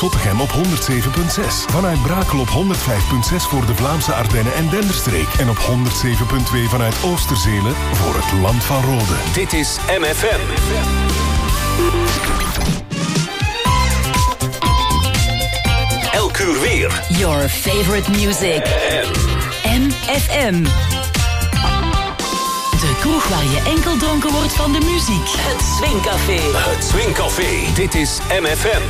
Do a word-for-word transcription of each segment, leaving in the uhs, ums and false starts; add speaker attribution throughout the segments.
Speaker 1: Zottegem op honderd zeven komma zes. Vanuit Brakel op honderd vijf komma zes voor de Vlaamse Ardennen en Denderstreek. En op honderd zeven komma twee vanuit Oosterzelen voor het Land van Rode.
Speaker 2: Dit is M F M. Elk uur weer.
Speaker 3: Your favorite music. M F M. De kroeg waar je enkel dronken wordt van de muziek. Het Swingcafé.
Speaker 2: Het Swingcafé. Dit is M F M.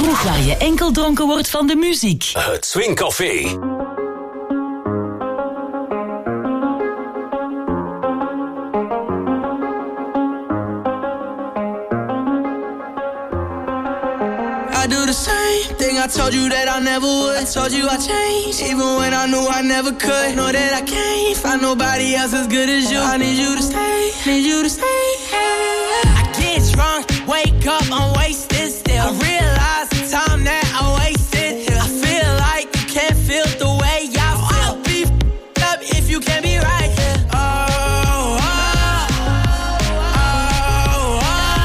Speaker 3: kroeg waar je enkel dronken wordt van de muziek.
Speaker 2: Het Swing Café.
Speaker 4: I do the same thing I told you that I never would. I told you I changed, even when I knew I never could. Know that I can't find nobody else as good as you. I need you to stay, need you to stay. I get drunk, wake up, I'm wasted still. I realize the time that I wasted here. I feel like you can't feel the way I feel. I'll be f***ed up if you can't be right here. Oh, oh, oh, oh,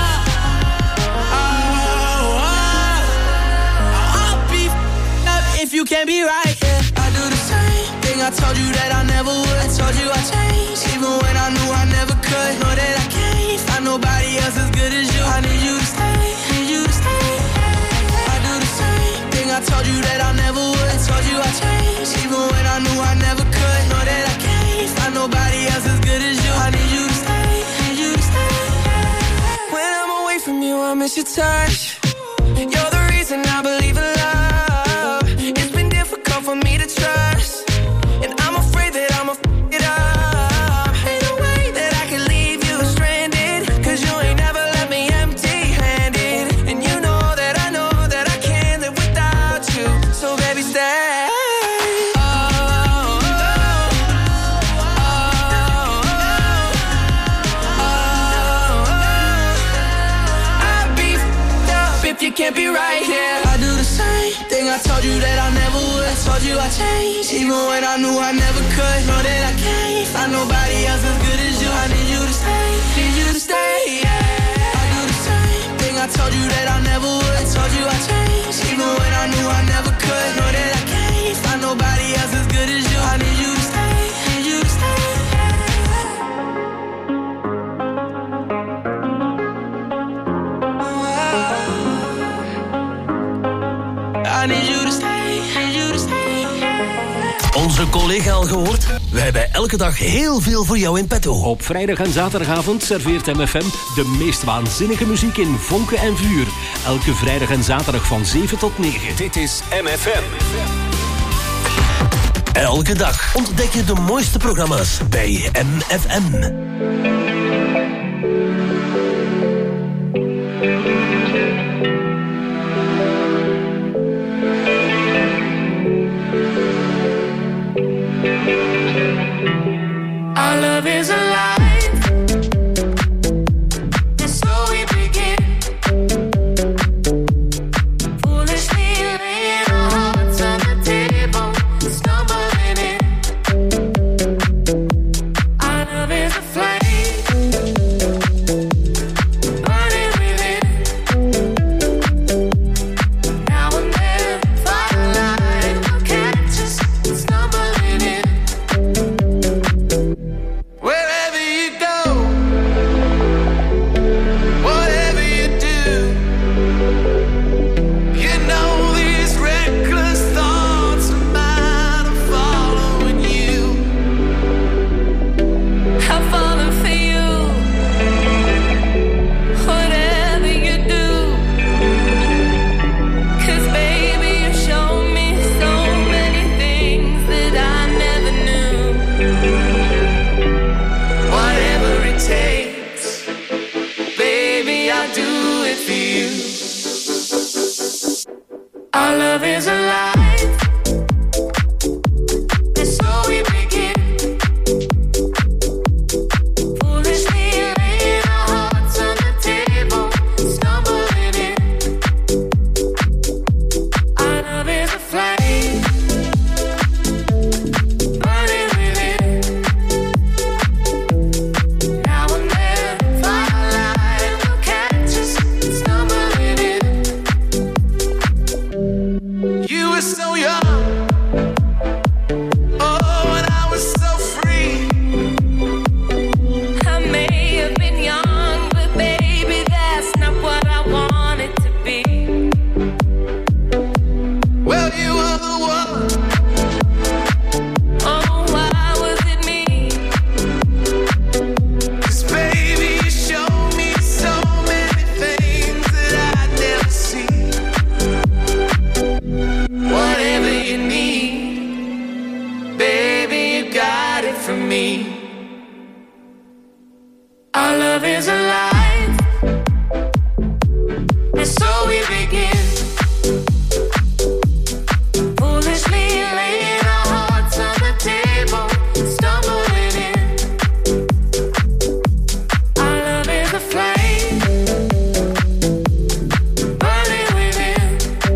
Speaker 4: oh, oh. I'll be f***ed up if you can't be right here. I do the same thing I told you that I never would. I told you I changed, even when I knew I never could. Know that I can't find nobody else as good as you. I need you to stay, need you to stay. I do the same thing I told you that I never would. I told you I changed, even when I knew I never could. Know that I can't find nobody else as good as you. I need you to stay, need you to stay. When I'm away from you, I miss your touch. You're the reason I believe in love. It's been difficult for me to trust, and I'm afraid that I'ma f*** it up. Ain't no way that I can leave you stranded, cause you ain't never left me empty-handed. And you know that I know that I can't live without you. So baby, stay. Oh, oh, oh, oh, oh. I'd be f***ed up if you can't be right here. I do the same thing I told you that I never would. I told you I changed, even when I knew I never could. Know that I can't find nobody else as good as you. I need you to stay, need you to stay. Yeah. I do the same thing I told you that I never would. I told you I changed, even when I knew I never could. Know that I can't find nobody else as good as you. I need you to stay, need you to stay. I need you to stay, need you to stay.
Speaker 5: Onze collega al gehoord? We hebben elke dag heel veel voor jou in petto.
Speaker 6: Op vrijdag en zaterdagavond serveert M F M de meest waanzinnige muziek in vonken en vuur. Elke vrijdag en zaterdag van zeven tot negen.
Speaker 2: Dit is M F M.
Speaker 5: Elke dag ontdek je de mooiste programma's bij M F M.
Speaker 4: Our love is alive, and so we begin. Foolishly laying our hearts on the table, stumbling in. Our love is a flame, burning within. Now and then, firelight will catch us stumbling in. Wherever you go, whatever you do, you know these reckless thoughts of mine are following you. I'm falling for you, whatever you do. 'Cause baby, you show me so many things that I never knew. Whatever it takes, baby, I'll do it for you. Our love is alive, and so we begin. Foolishly laying our hearts on the table, stumbling in. Our love is a flame, burning within. Now and then, firelight will catch us stumbling in. You
Speaker 7: is alive, and so we begin. Foolishly laying our hearts on the table, stumbling in. Our love is a flame, burning within.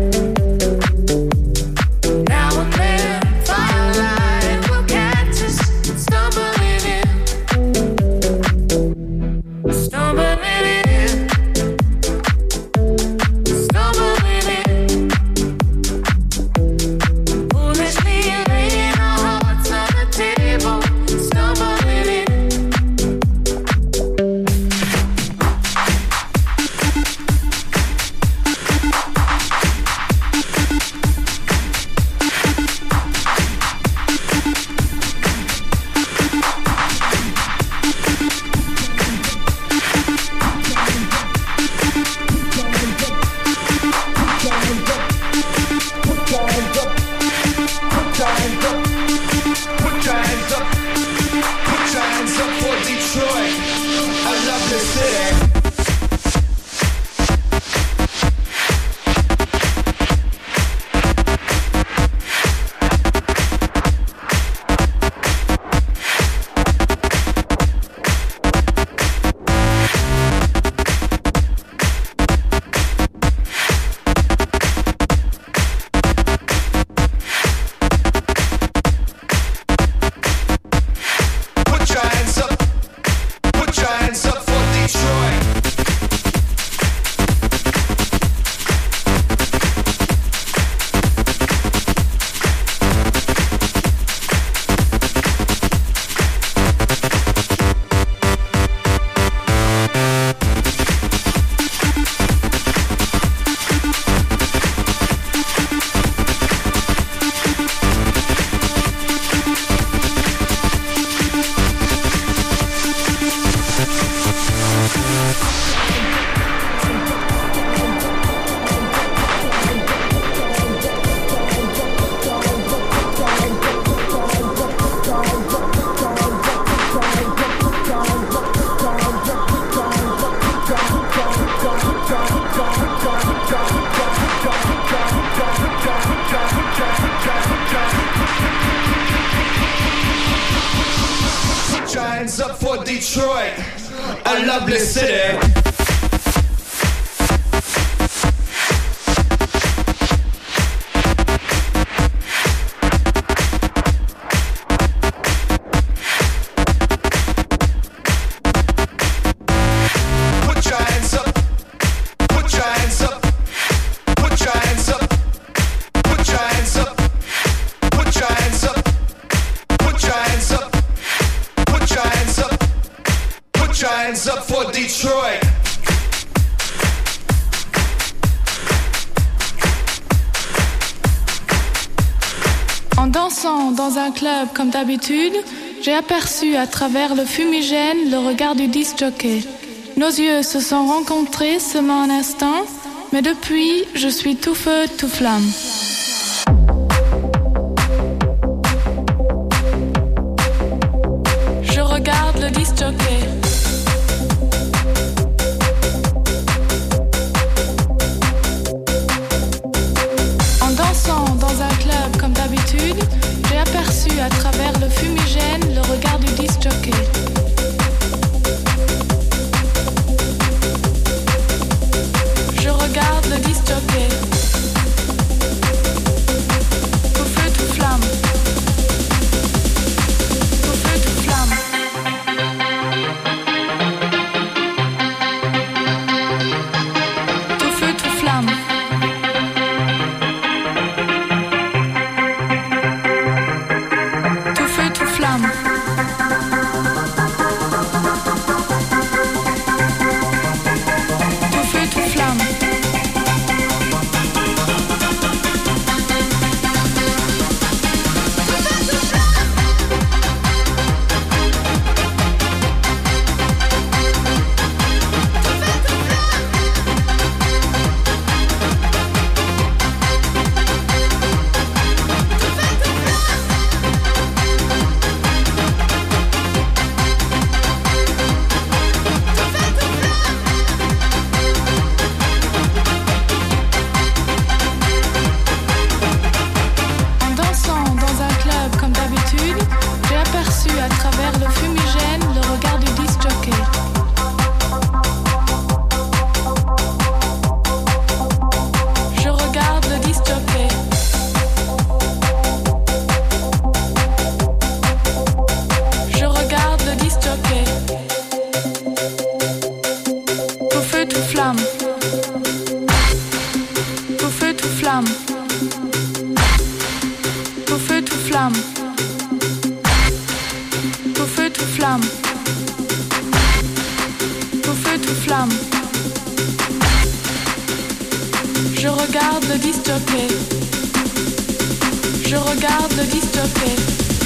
Speaker 7: Now and then, firelight will catch us, stumbling in. Stumbling in, stumbling in. Foolishly laying our hearts on the table, stumbling in.
Speaker 8: Giants up for Detroit, a lovely city. Put your hands up, put your hands up, put your hands up, put your hands up, put your hands up, put your hands up. Put your hands up, put your hands up for Detroit.
Speaker 7: En dansant dans un club comme d'habitude, j'ai aperçu à travers le fumigène le regard du disc jockey. Nos yeux se sont rencontrés seulement un instant, mais depuis, je suis tout feu, tout flamme. Je regarde le disc jockey. En dansant dans un club comme d'habitude, j'ai aperçu à travers le fumigène le regard du disc jockey. Je regarde le disc jockey. tout flamme. Je regarde le disc-jockey. Je regarde le disc-jockey.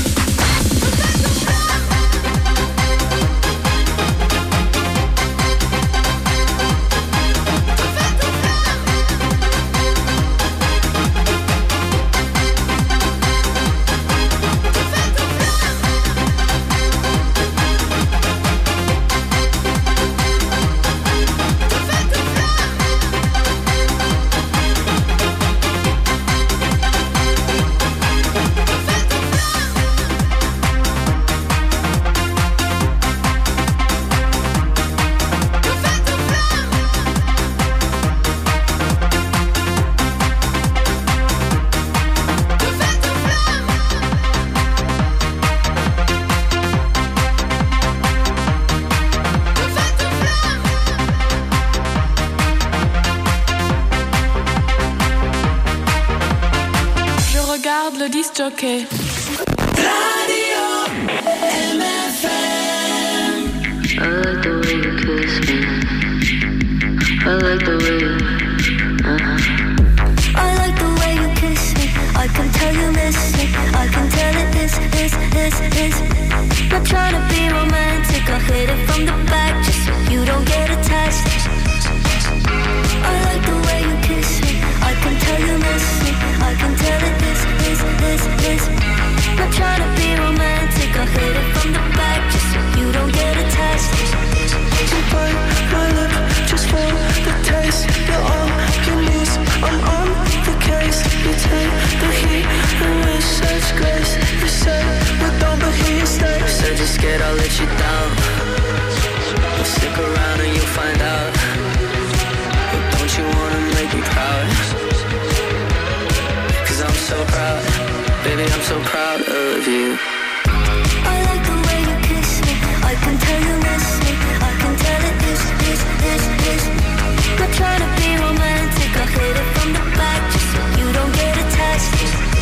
Speaker 7: Okay.
Speaker 4: Radio M F M.
Speaker 9: I like the way you kiss me. I like the way you, uh-huh. I like the way you kiss me. I can tell you miss me. I can tell it is, is, is, is. Not trying to be romantic. I hit it from the back just so you don't get attached. I like the way you kiss me. I can tell you miss me. I can tell it is, is, is, is. Not trying to be romantic. I hit it from the back just so you don't get attached.
Speaker 4: You bite my lip just for the taste. You're on your knees, I'm on the case. You take the heat and with such grace. You say we're done but here you stay.
Speaker 9: Said you're scared I'll let you down. Well, stick around and you'll find out. But don't you wanna make me proud? Cause I'm so proud. Baby, I'm so proud of you. I like the way you kiss me. I can tell you miss me. I can tell it is, is, is, is. Not trying to be romantic. I hit it from the back just so you don't get attached.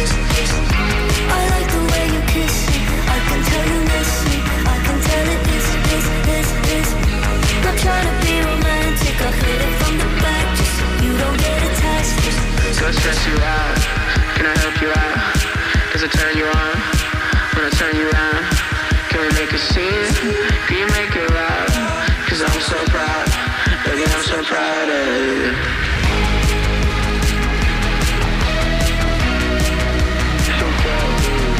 Speaker 9: I like the way you kiss me. I can tell you miss me. I can tell it is, is, is, is. Not trying to be romantic. I hit it from the back just so you don't get attached.
Speaker 10: Don't stress you out. Can I help you out? Does it turn you on? When I turn you around, can we make a scene? Can you make it loud? Cause I'm so proud, baby, I'm so proud of you. So proud of you.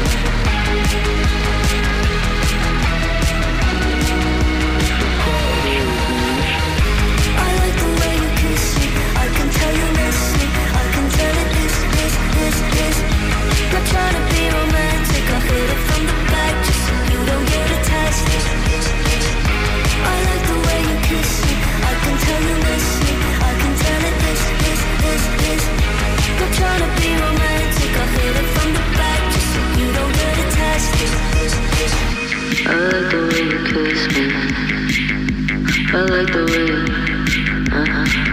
Speaker 9: I like the way you kiss me. I can tell you miss me. I can tell it is, is, is, is. Not trying to be romantic. I hit it from the back just so you don't get attached. I like the way you kiss me. I can tell you miss me. I can tell it is, is, is, is. Not trying to be romantic. I hit it from the back just so you don't get attached. I like the way you kiss me. I like the way you, uh-huh.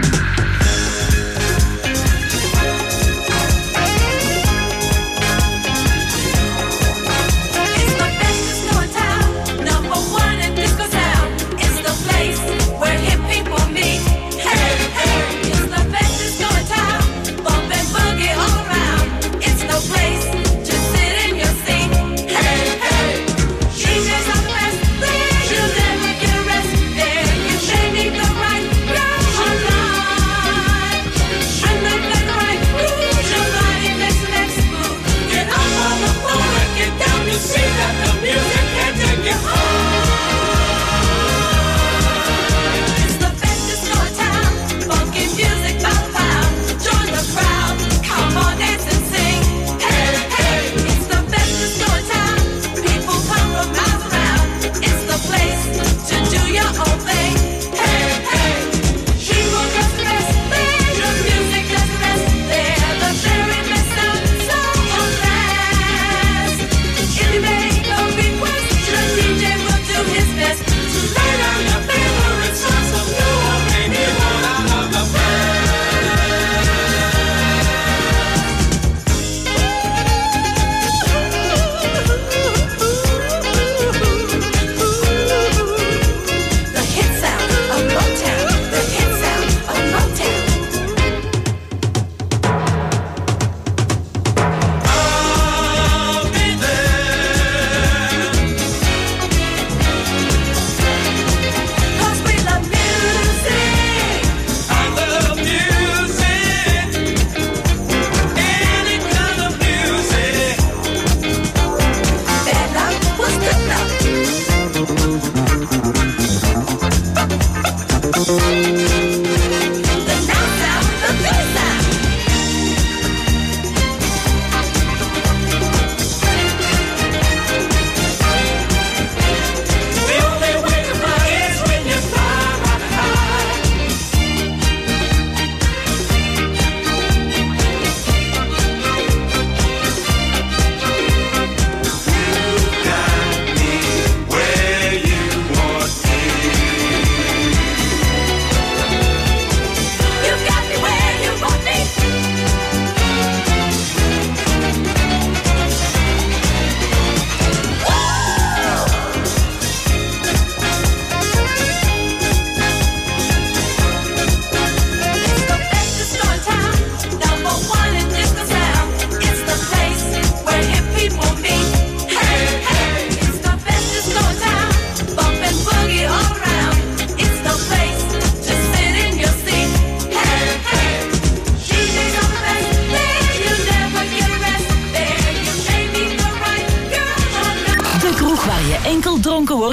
Speaker 4: D Js are the best, you'll never get a rest. There you shake me the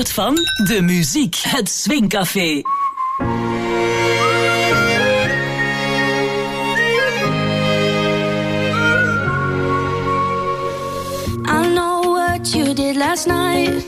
Speaker 3: wordt van de muziek. Het Swingcafé.
Speaker 9: I know what you did last night.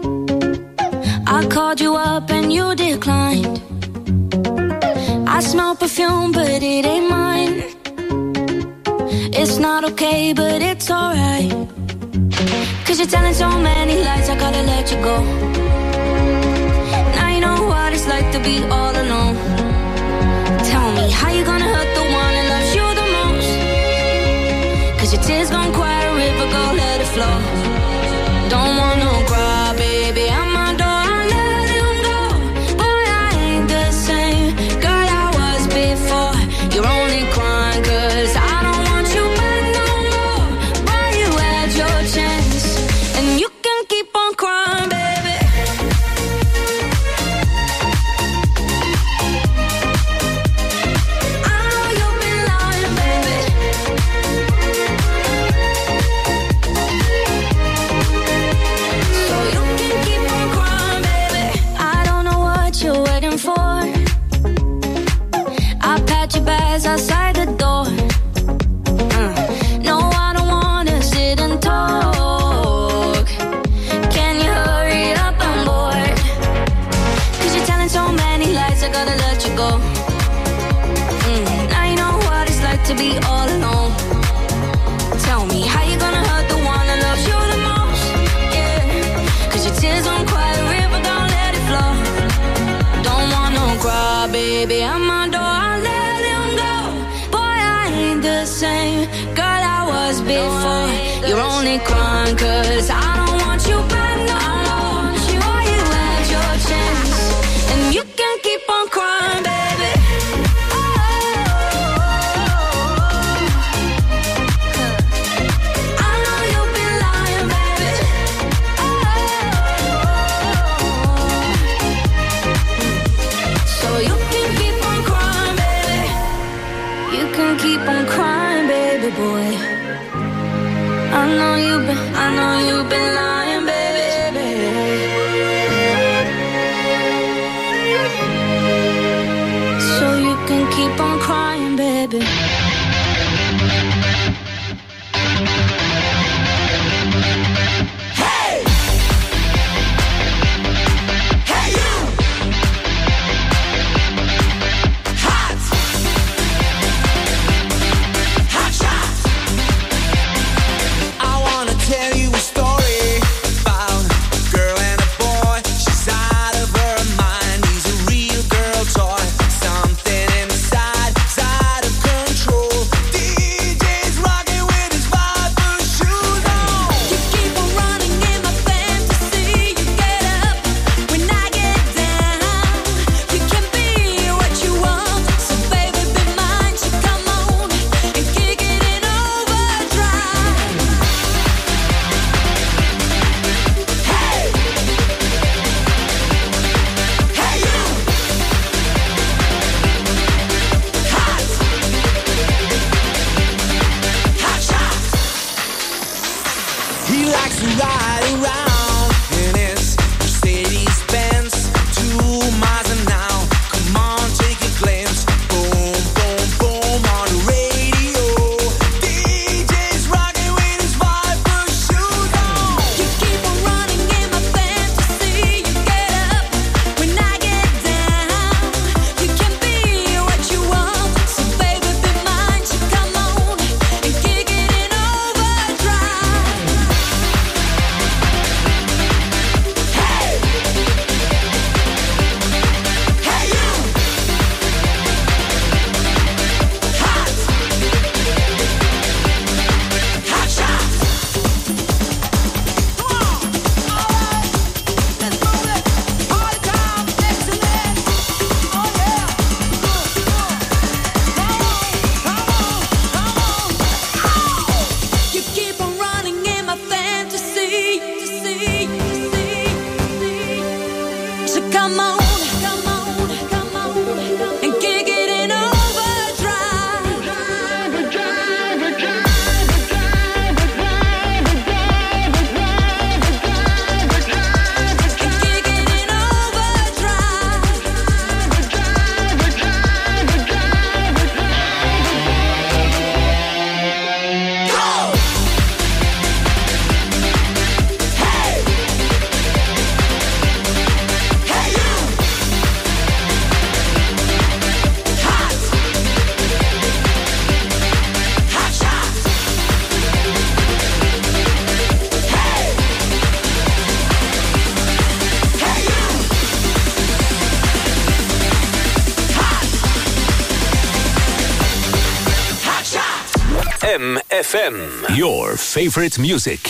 Speaker 9: I called you up and you declined. I smell perfume but it ain't mine. It's not okay but it's alright. Cause you're telling so many lies, I gotta let you go. Now you know what it's like to be all alone. Tell me, how you gonna hurt the one that loves you the most? Cause your tears gon' quiet a river, go let it flow. Don't want no cry, baby, I'm a door, I let him go. Boy, I ain't the same girl I was before. You're only crying cause I don't want you back no more. Boy, you had your chance and you can keep on crying, baby. I know you've been lying, baby. So you can keep on crying, baby. I don't know what you're waiting for. I pat your bags outside the door. Uh, no, I don't wanna sit and talk. Can you hurry up? I'm bored. Cause you're telling so many lies, I gotta let you go. Mm, now you know what it's like to be all alone. Tell me, how you gonna hurt the one that loves you the most? Yeah, cause your tears don't quiet a river, don't let it flow. Don't want no cry, baby, I'm a door, I let him go. Boy, I ain't the same girl I was before. You're only crying cause I don't want you back no more. Boy, you had your chance and you can keep on crying, baby. I know you've been lying, baby. So you can keep on crying, baby. You can keep on crying, baby boy. I know you've been, I know you've been lying, baby. So you can keep on crying, baby.
Speaker 8: Hey! Hey, you! Hot! Hot shots! I wanna tell you a story about a girl and a boy. She's out of her mind. He's a real girl toy. Something inside, is out of control.
Speaker 2: M F M. Your favorite music.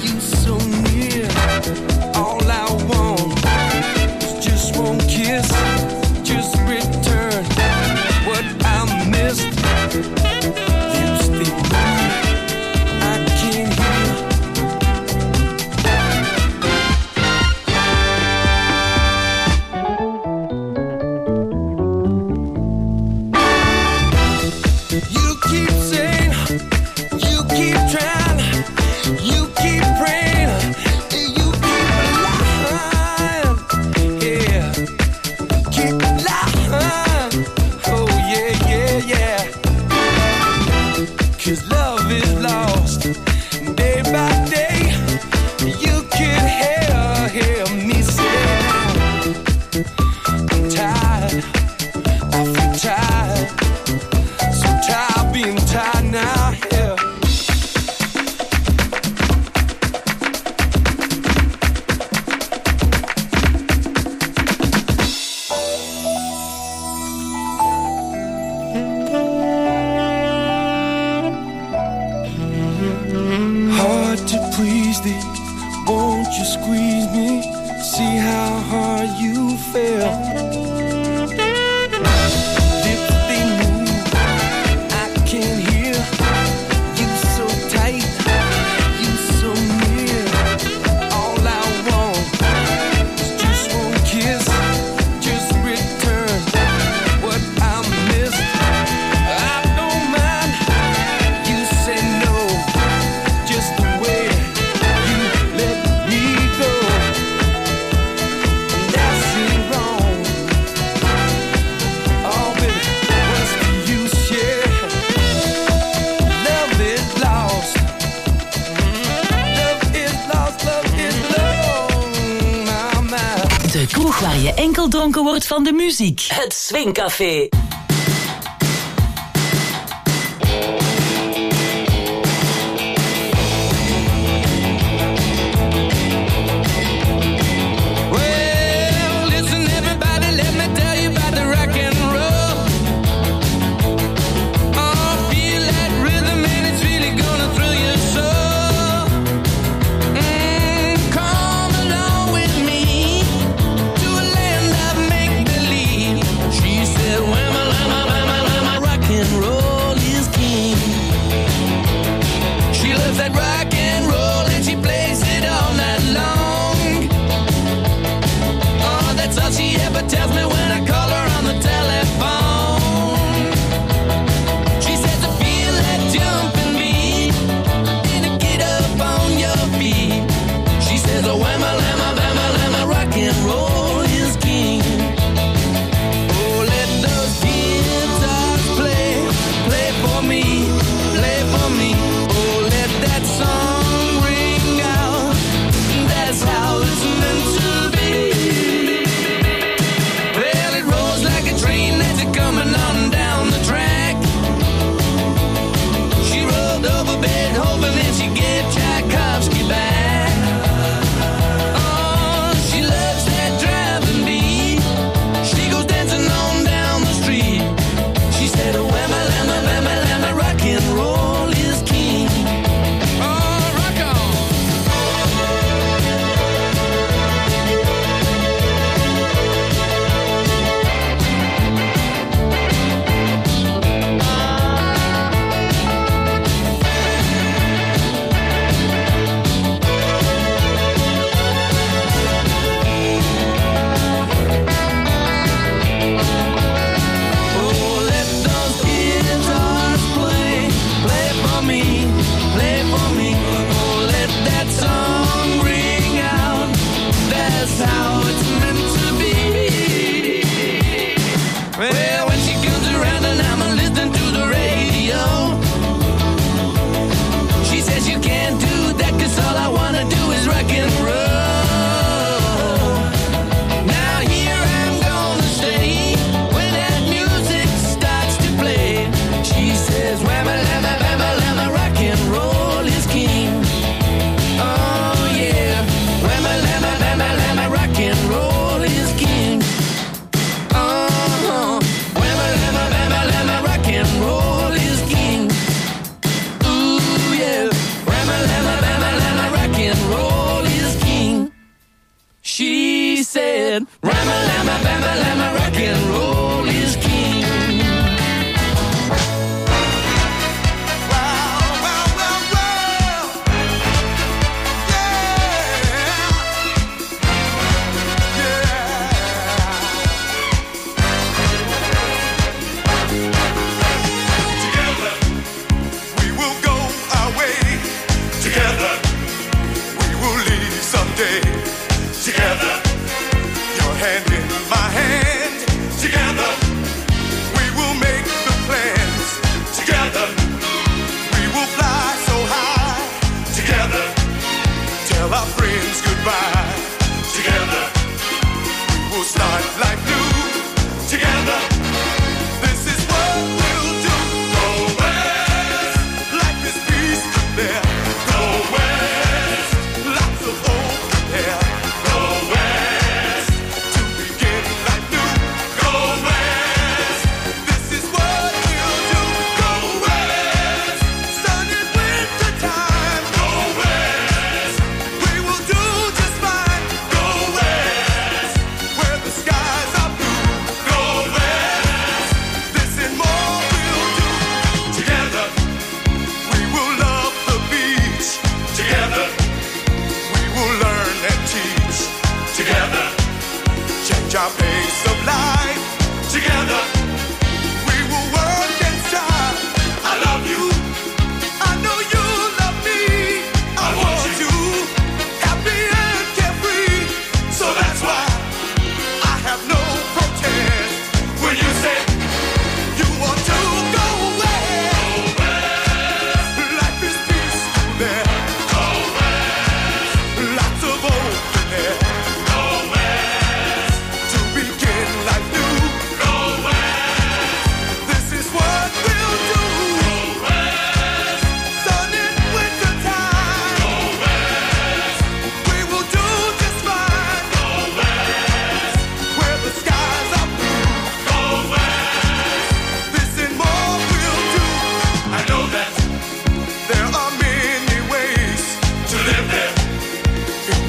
Speaker 11: All I want is just one kiss. please thee, won't you squeeze me, see how hard you feel. Lips they move, I can hear you so tight, you so near. All I want is just one kiss, just return what I missed. I don't mind, you say no, just the way you let me go. And that's it wrong. Oh baby, what's the use, yeah? Love is lost. Love is lost, love is lost. My, my.
Speaker 3: De kroeg waar je enkel dronken wordt van de muziek. Het Swingcafé.
Speaker 11: Well, listen everybody, let me tell you about the rock and roll. Oh, feel that rhythm and it's really gonna thrill your soul. Mm, come along with me to a land of make-believe. She said, whamma, lamma, lamma, lamma, rock and roll is king. She loves that rock and roll and she plays it all night long. Oh, that's all she ever tells me when I call her on the telephone. She says, I feel that jumping beat, and get up on your feet. She says, oh, whamma, lamma, bamma, lamma, rock and roll is king. Oh, let those guitars play, play for me, play for me. Oh, let that song ring out. That's how it's meant to be. Well, it rolls like a train that's coming on down the track. She rolled over Beethoven and she gave Tchaikovsky back. Oh, she loves that driving beat. She goes dancing on down the street. She said, oh, whamma, lamma, bamma, lamma, rock and roll is king. Oh, rock on. Oh, let those guitars play, play for me, play for me. Oh, let that song ring out. That's how it's meant to be. Well, when she comes around and I'm listening to the radio, she says you can't do that 'cause all I wanna do is rock and roll. Now here I'm gonna stay when that music starts to play. She says, whamma, lamma, bamma, lamma, rock and roll is king. Oh yeah, whamma, lamma, bamma, lamma, rock and roll is king. Uh-huh, whamma, lamma, bamma, lamma, rock and roll is king. Ooh yeah, whamma, lamma, bamma, lamma, rock and roll is king. She said, whamma, lamma, bamma, lamma, rock and roll is king.
Speaker 8: Together, we will go our way. Together, we will lead someday. Together, your hand in my hand. Together, we will make the plans. Together, we will fly so high. Together, tell our friends goodbye. Together, we will start life new. Together, this is what we'll do. Go west, life is peaceful there. Go west, lots of open air. Go west, to begin life new. Go west, this is what we'll do. Go west, sun in winter time. Go west,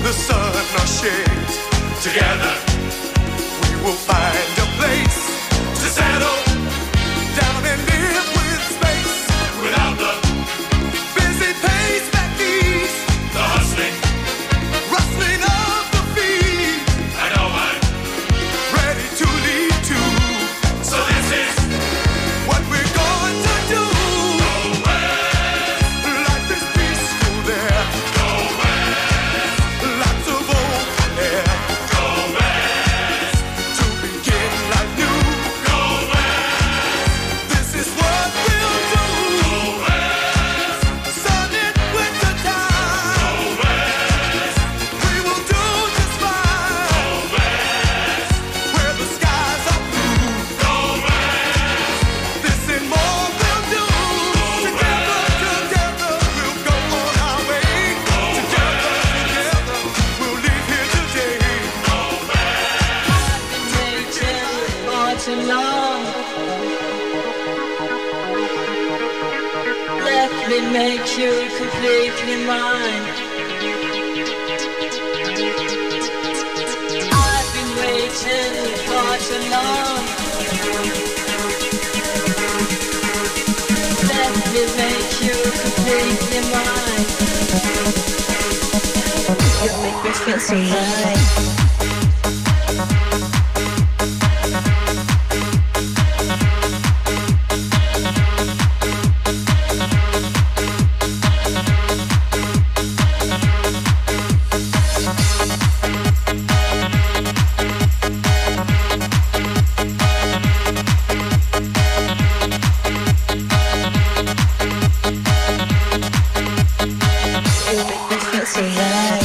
Speaker 8: the sun or shade. Together we will find a place to settle down and live with space. Without the busy pace that needs the hustling, rustling of the feet. I know I'm ready to lead to. So this is what we're going to do. Go west. Life is peaceful there. Go west. Lots of open air. Go west. To begin life new. Go west. This is what we'll do. Go west. Sun in winter time. Go west. We will do just fine. Go west. Where the skies are blue. Go west. This and more we'll do. Together, together, we'll go on our way. Together, together, we'll leave here today. Go
Speaker 9: For too long. Let me make you completely mine. I've been waiting for too long. Let me make you completely mine. You make me feel so right. You make me feel so right.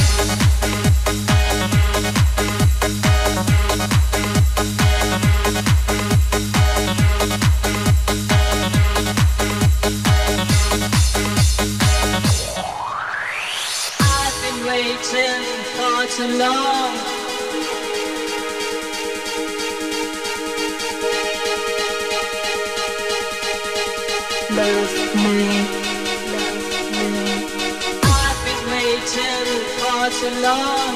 Speaker 9: I've been waiting for too long. Love me, love me. I've been waiting for too long.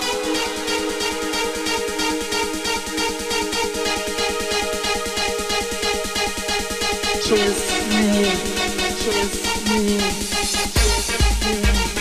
Speaker 9: Kiss me, kiss me, kiss me.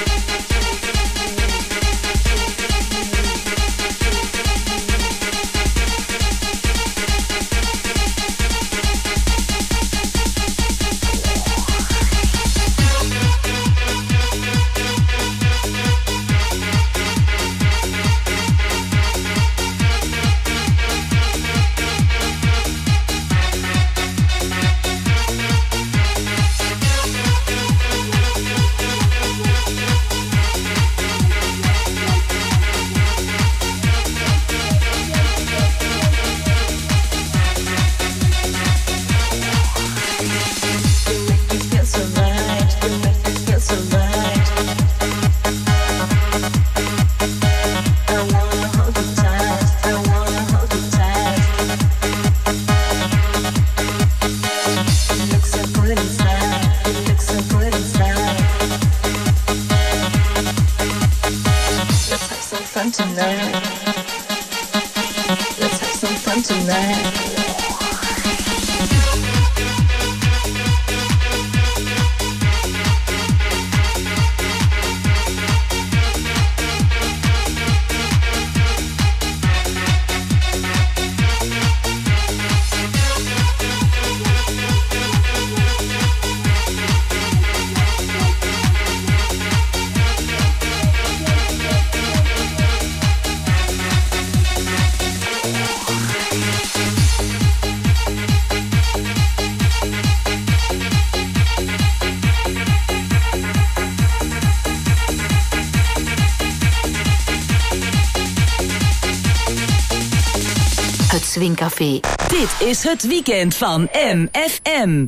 Speaker 3: Swingcafé. Dit is het weekend van M F M.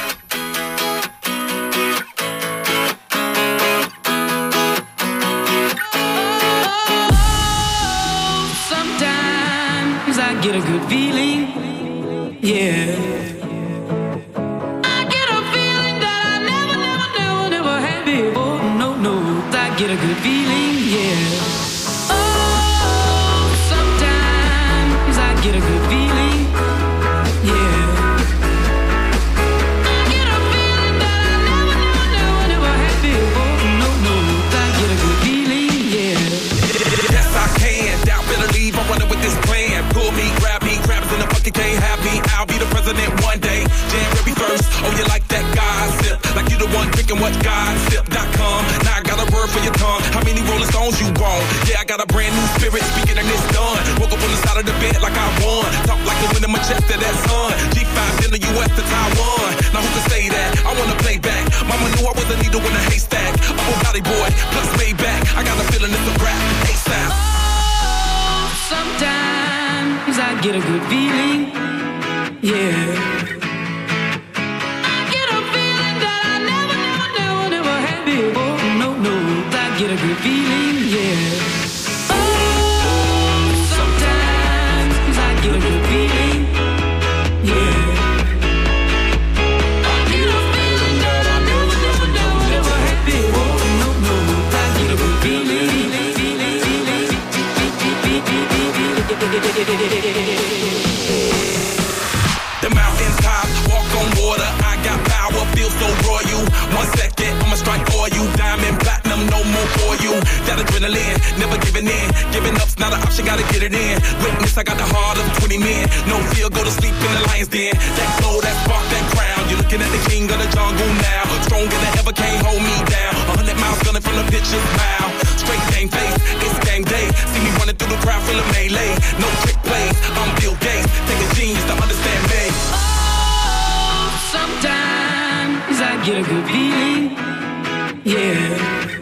Speaker 11: Sometimes I get a good feeling, yeah. I get a feeling that I never, never, never, never had before. No, no, I get a good feeling, yeah. get a good feeling, yeah. I get a feeling that I never, never, never, never had before. No, no, I get a good feeling, yeah.
Speaker 12: Yes, I can. Doubt, better leave. I'm running with this plan. Pull me, grab me, crabs in the bucket can't have me. I'll be the president one day. January first. Oh, you like that gossip? Like you the one drinking what gossip dot com. Now I got a word for your tongue. How many Rolling Stones you want? Yeah, I got a brand new spirit speaking and it's done. Woke up on the side of the bed like I won. Talk like the wind in my chest to that sun. G five in the U S to Taiwan. Now who can say that? I wanna play back. Mama knew I was a needle in a haystack. I'm a body boy, plus Maybach. I got a feeling it's a rap. ASAP.
Speaker 11: Oh, sometimes I get a good feeling, yeah. Get a good feeling, yeah. Oh, sometimes I get a good feeling, yeah. I get a feeling that I never, never, never, never had before. No, no, I get a good feeling, feeling, feeling.
Speaker 12: The mountains top, walk on water. I got power, feel so royal. One second, I'ma strike for you. Diamond, platinum, no more for you. That adrenaline, never giving in. Giving up's not an option, gotta get it in. Witness, I got the heart of twenty men. No fear, go to sleep in the lion's den. That glow, that spark, that crown. You're looking at the king of the jungle now. Stronger than ever, can't hold me down. A hundred miles gunning from the pitcher's mouth. Straight game face, it's game day. See me running through the crowd full of melee. No trick plays, I'm Bill Gates. Take a genius to understand me.
Speaker 11: Oh, sometimes I get a good feeling, yeah.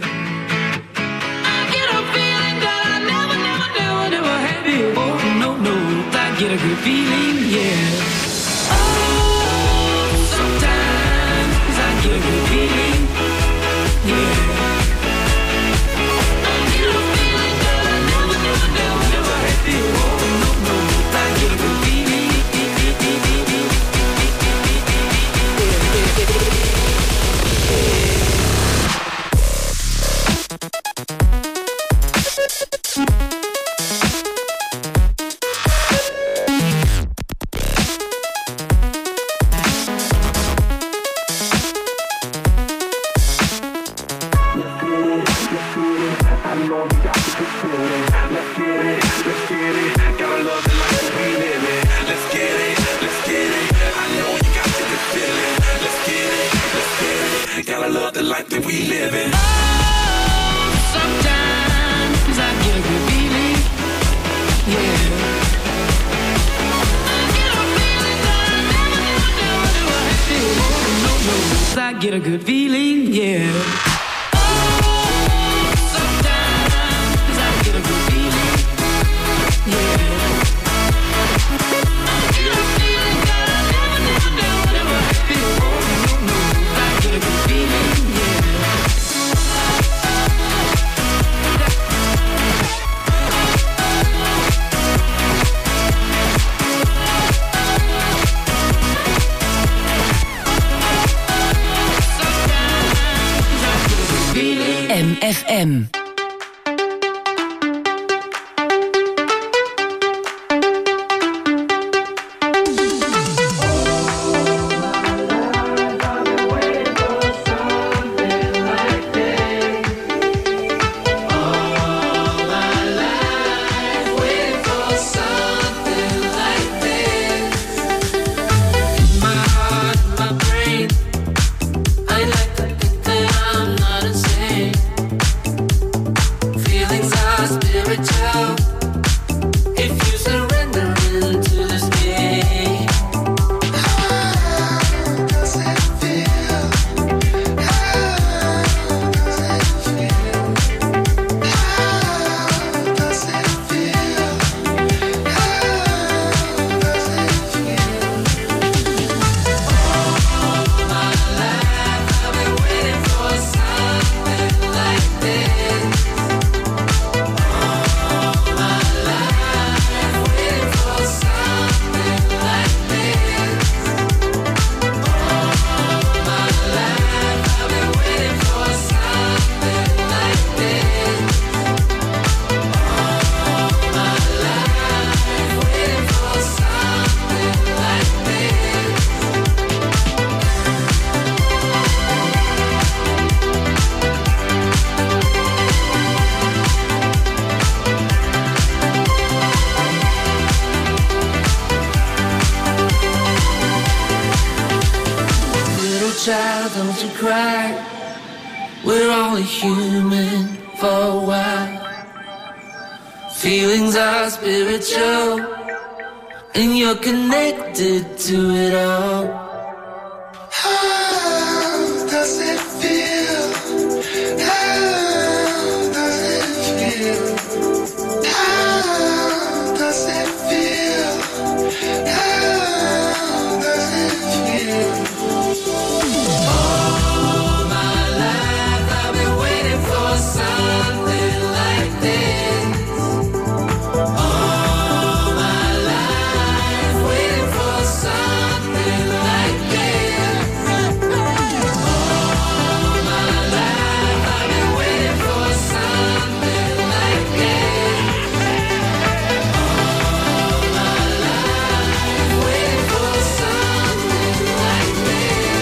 Speaker 11: I get a feeling that I never, never, never, never had before. No, no, I get a good feeling, yeah. Oh, sometimes I get a good feeling, yeah. I get a feeling that I never, never, never, never had before. No, no, I get a good feeling. Get a good feeling, yeah. Oh, sometimes I get a good feeling, yeah. I get a feeling that I never, never, never, never had before. No, no, I get a good feeling, yeah. M F M.
Speaker 9: I like to think that I'm not insane.
Speaker 13: to cry. We're only human for a while. Feelings are spiritual, and you're connected to it all.
Speaker 8: How does it feel? How does it feel? How does it feel? How does it feel?
Speaker 13: All my life I've been waiting for something like this. All my life waiting for something like this. All my life I've been waiting for something like this. All my life waiting for something like this.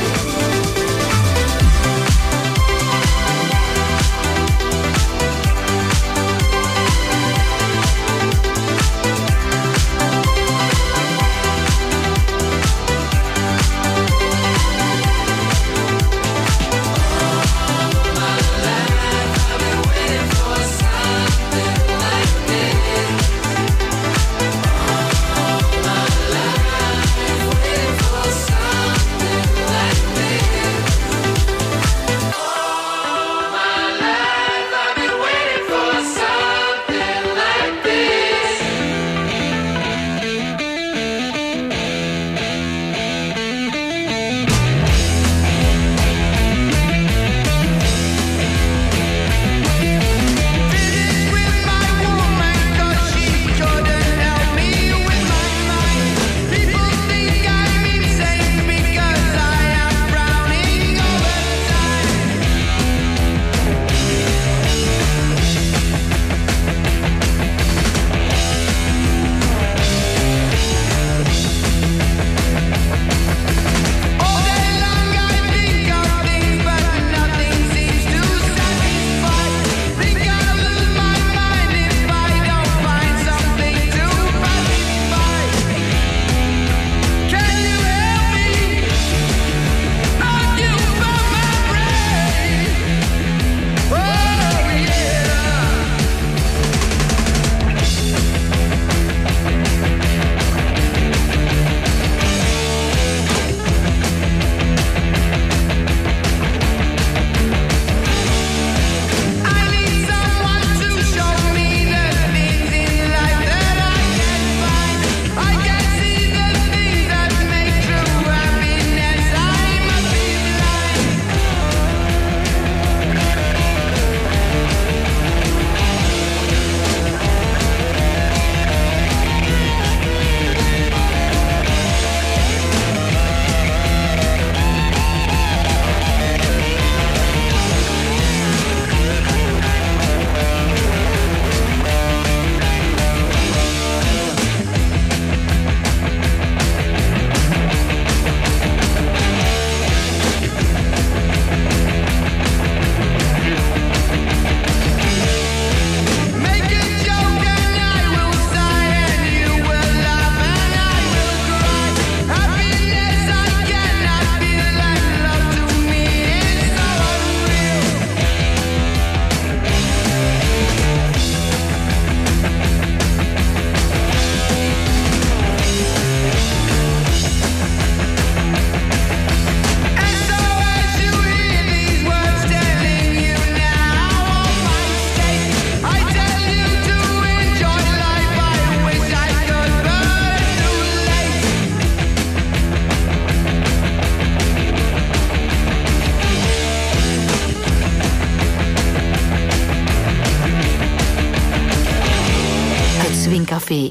Speaker 14: Café.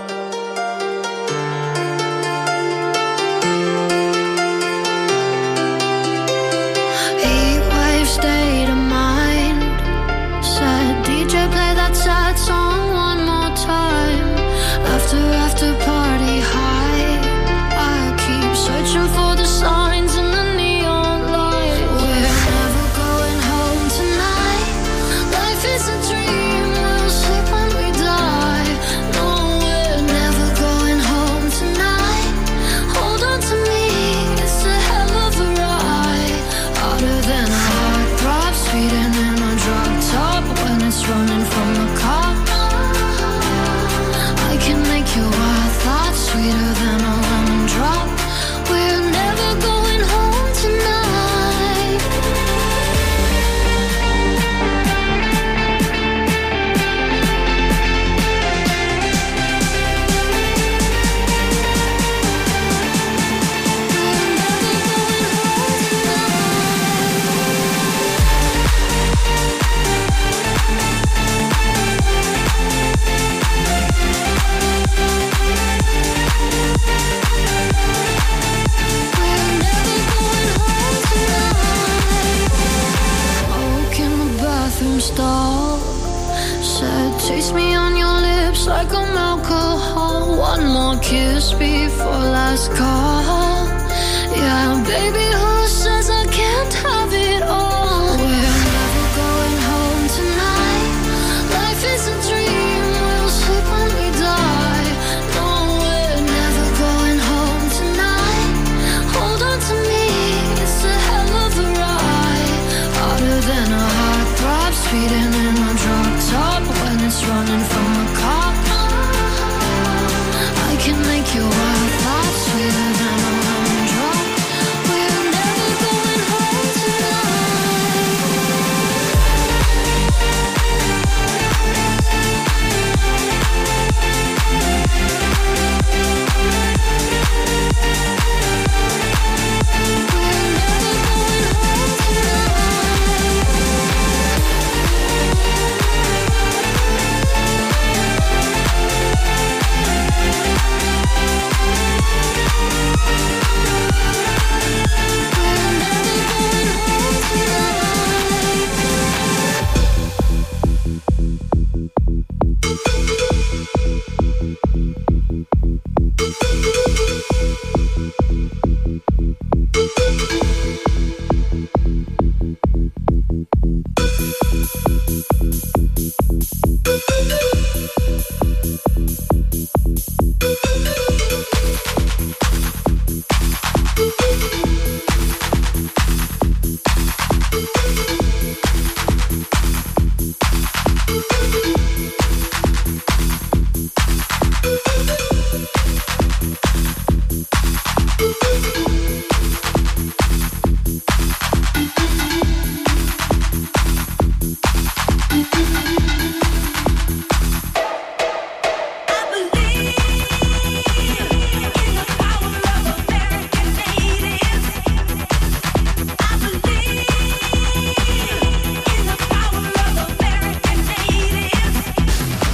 Speaker 9: Heatwave state of mind. Said D J play that sad song one more time. After after party high. I keep searching for the signs in the neon light. We're never going home tonight. Life is a dream. We'll sleep when we die. No, we're never going home tonight. Hold on to me. It's a hell of a ride. Out Taste me on your lips like I'm alcohol. One more kiss before last call. Yeah, baby, who says I can't have it all?